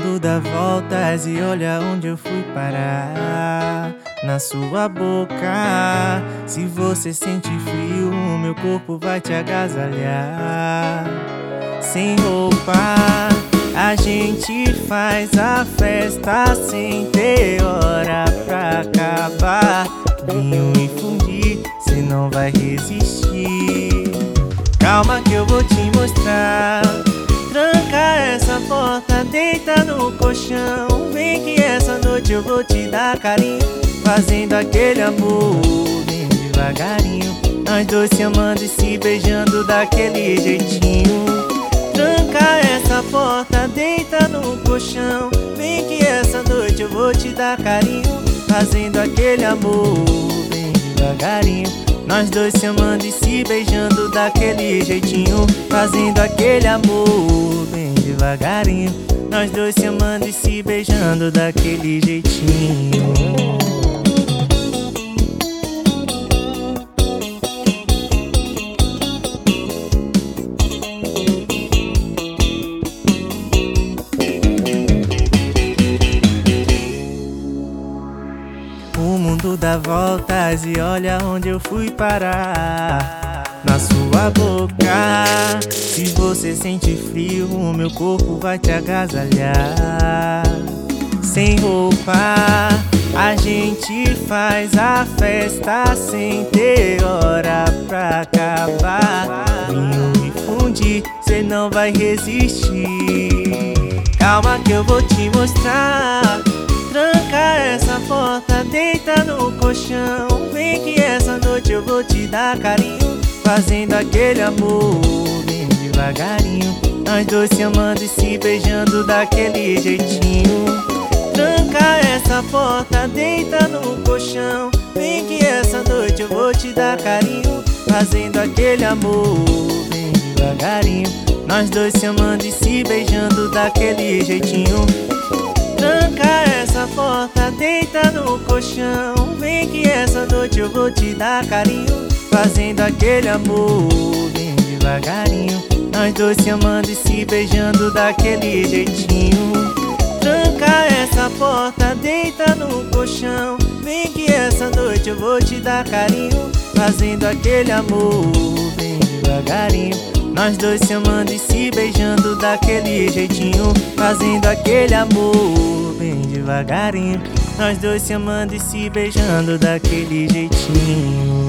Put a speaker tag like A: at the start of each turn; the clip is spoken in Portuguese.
A: mundo dá voltas e olha onde eu fui parar. Na sua boca. Se você sente frio, o meu corpo vai te agasalhar. Sem roupa, a gente faz a festa sem ter hora pra acabar. Vinho e fundir, cê não vai resistir. Calma que eu vou te mostrar. Tranca essa porta, deita no colchão. Vem que essa noite eu vou te dar carinho, fazendo aquele amor bem devagarinho. Nós dois se amando e se beijando daquele jeitinho. Tranca essa porta, deita no colchão. Vem que essa noite eu vou te dar carinho, fazendo aquele amor bem devagarinho. Nós dois se amando e se beijando daquele jeitinho, fazendo aquele amor bem devagarinho. Nós dois se amando e se beijando daquele jeitinho. O mundo dá voltas e olha onde eu fui parar. Na sua boca. Se você sente frio, o meu corpo vai te agasalhar. Sem roupa, a gente faz a festa sem ter hora pra acabar. Vinho e fundir, cê não vai resistir. Calma que eu vou te mostrar. Tranca essa porta, deita no colchão. Vem que essa noite eu vou te dar carinho, fazendo aquele amor bem devagarinho. Nós dois se amando e se beijando daquele jeitinho. Tranca essa porta, deita no colchão. Vem que essa noite eu vou te dar carinho, fazendo aquele amor bem devagarinho. Nós dois se amando e se beijando daquele jeitinho. Tranca essa porta, deita no colchão. Vem que essa noite eu vou te dar carinho, fazendo aquele amor bem devagarinho. Nós dois se amando e se beijando daquele jeitinho. Tranca essa porta, deita no colchão. Vem que essa noite eu vou te dar carinho, fazendo aquele amor bem devagarinho. Nós dois se amando e se beijando daquele jeitinho, fazendo aquele amor bem devagarinho. Nós dois se amando e se beijando daquele jeitinho.